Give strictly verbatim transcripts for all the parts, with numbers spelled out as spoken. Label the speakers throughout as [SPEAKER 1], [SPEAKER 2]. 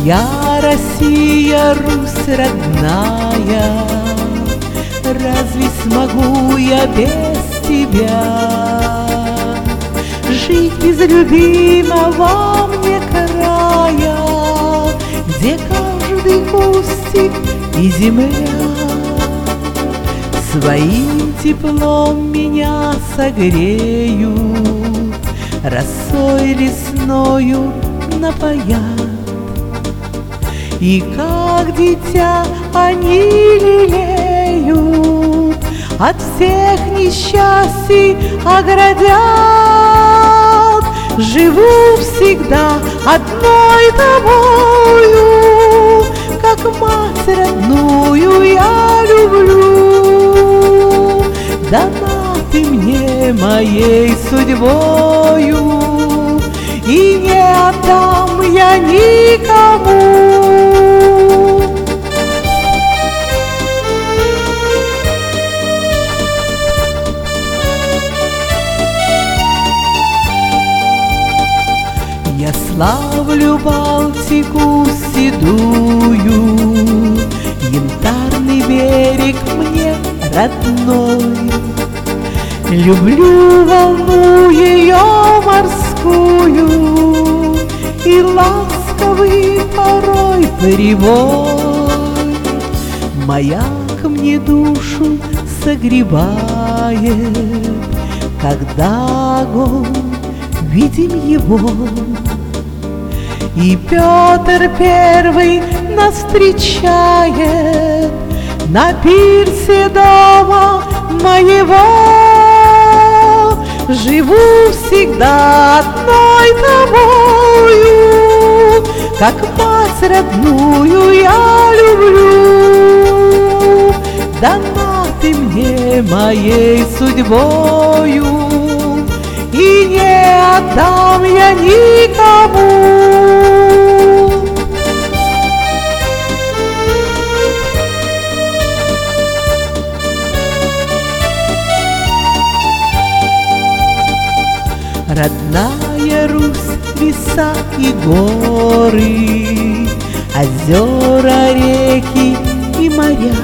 [SPEAKER 1] Моя Россия, Русь родная, разве смогу я без тебя жить без любимого мне края, где каждый кустик и земля своим теплом меня согреют, росой лесною напоят. И как дитя они лелеют, от всех несчастий оградят. Живу всегда одной тобою, как мать родную я люблю. Дана ты мне моей судьбою, и не отдам я никому. Я славлю Балтику седую, янтарный берег мне родной. Люблю волну ее морскую и ласковый порой прибой. Маяк мне душу согревает, когда огонь видим его. И Петр Первый нас встречает на пирсе дома моего. Живу всегда одной тобою, как мать родную я люблю. Дана ты мне моей судьбою, и не отдам я никому. Родная Русь, леса и горы, озера, реки и моря,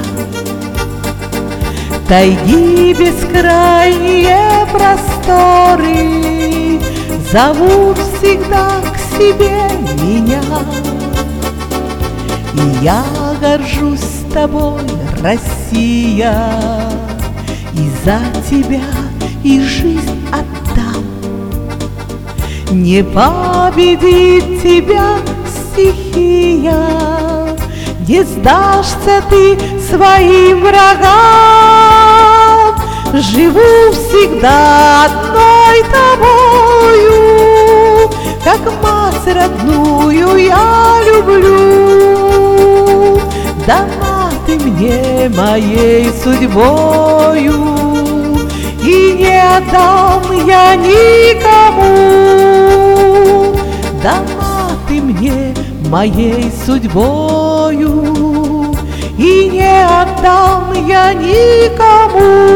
[SPEAKER 1] тайги бескрайние просторы зовут всегда к себе меня. И я горжусь тобой, Россия, и за тебя и жизнь отдам. Не победит тебя стихия, не сдашься ты своим врагам. Живу всегда одной тобою, как мать родную я люблю. Дана ты мне моей судьбою, и не отдам я никому. Дана ты мне моей судьбою, и не отдам я никому.